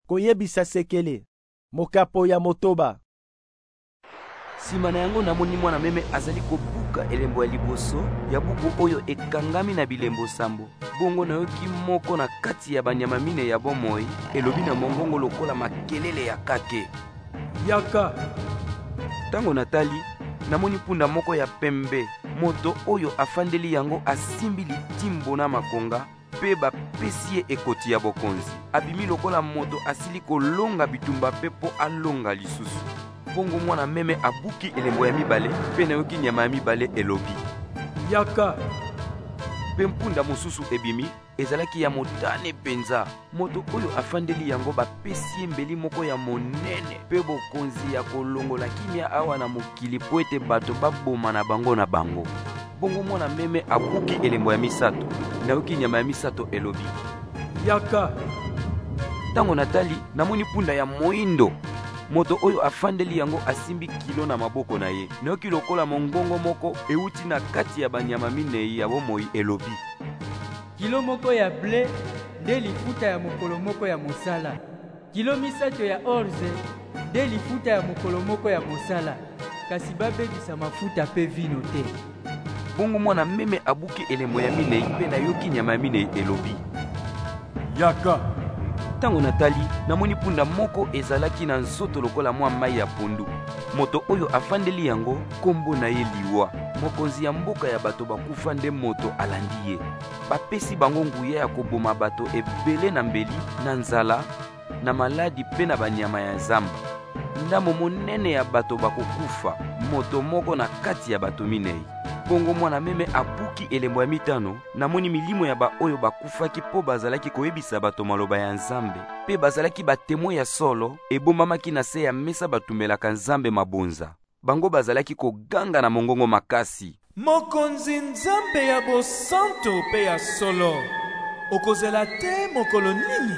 koyebisa sekele mokapo ya motoba. Sima na yango namoni mwana meme azali kobuka elembo ya liboso ya buku oyo ekangami na bilembo sambo. Bongo nayoki moko na kati ya banyama mine ya bomoi elobi na mongongo lokola makelele ya kake. Yaka. Tango natali namoni punda moko ya pembe. Moto oyo afandeli yango asimbi litimbo na makonga pe bapesi ye ekoti ya bokonzi. Abimi lokola moto asili kolonga bitumba pe po alonga lisusu. Bongo mwana meme abuki elembo ya mibale pe nayoki nyama ya mibale elobi. Yaka. Pe mpunda mosusu ebimi ezalaki ya motane penza. Moto oyo afandeli yango bapesi ye mbeli moko ya monene pe bokonzi ya kolongola kimia awa na mokili po ete bato baboma na bango na bango. Bongo mwana meme abuki elembo ya misato nayoki nyama ya misato elobi. Yaka. Tango natali namoni punda ya moindo. Moto oyo afandeli yango asimbi kilo na maboko na ye. Nayoki lokola mongongo moko euti na kati ya banyama minei ya bomoi elobi. Kilo moko ya ble nde lifuta ya mokolo moko ya mosala. Kilo misato ya orze nde lifuta ya mokolo moko ya mosala. Kasi babebisa mafuta pe vino te. Bongo mwana meme abuki elembo ya minei pe nayoki nyama ya minei elobi. Yaka. Tango natali namoni punda moko ezalaki na nzoto lokola mwa mai ya pondu. Moto oyo afandeli yango kombo na ye liwa. Mokonzi ya mboka ya bato bakufa nde moto alandi ye. Bapesi bango nguya ya koboma bato ebele na mbeli, na nzala, na maladi pe na banyama ya zamba. Ndambo monene ya bato bakokufa, moto moko na kati ya bato minei. Bongo mwana meme abuki elembo ya mitano, namoni milimo ya ba oyo bakufaki po bazalaki koyebisa bato maloba ya Nzambe, pe bazalaki batemo ya solo, ebomamaki na se ya mesa batumelaka Nzambe mabonza. Bango bazalaki koganga na mongongo makasi. Mokonzi Nzambe ya bosanto pe ya solo, okozela te mokolo nini?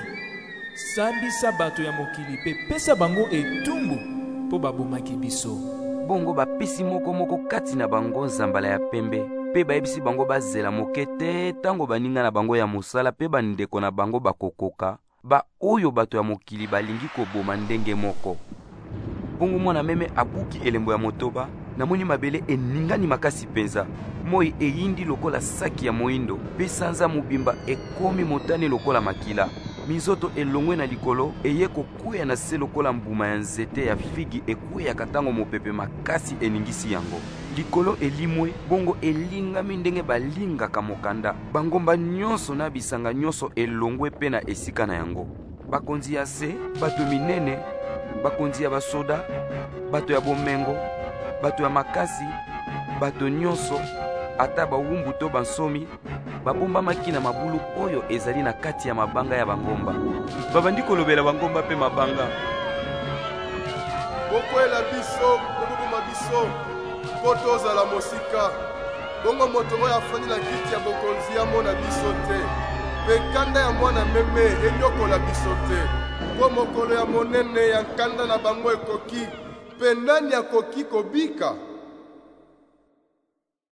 Sambisa bato ya mokili pe pesa bango etumbu po babomaki biso. Bongo bapesi moko kati na bango nzambala ya pembe pe bayebisi bango bazela moke te tango baninga na bango ya mosala pe bandeko na bango bakokoka ba oyo bato ya mokili balingi koboma ndenge moko. Bongo mwana meme abuki elembo ya motoba namoni mabele eningani makasi penza. Moi eyindi lokola saki ya moindo pe sanza mobimba ekomi motane lokola makila. Mizoto elongwe na likolo eye kokuya na se lokola mbuma ya nzete ya figi ekuya katango mopepe makasi eningisi yango. Likolo elimwe bongo elingami ndenge balingaka mokanda. Bangomba nyonso na bisanga nyonso elongwe pe na esika na yango. Bakonzi ya se, bato minene, bakonzi ya basoda, bato ya bomengo, bato ya makasi, bato nyonso, ata bawumbu to bansomi, babombamaki na mabulu oyo ezali na kati ya mabanga ya bangomba. Babandi kolobela bangomba pe mabanga. Bokwela biso, koboma biso, kotoza la mosika. Bongo moto oyo afandi na kiti ya bokonzi ya mona biso te. Pe kanda ya mwana meme enyokola biso te. Po mokolo ya monene ya nkanda na bango ekoki, pe nani akoki kobika?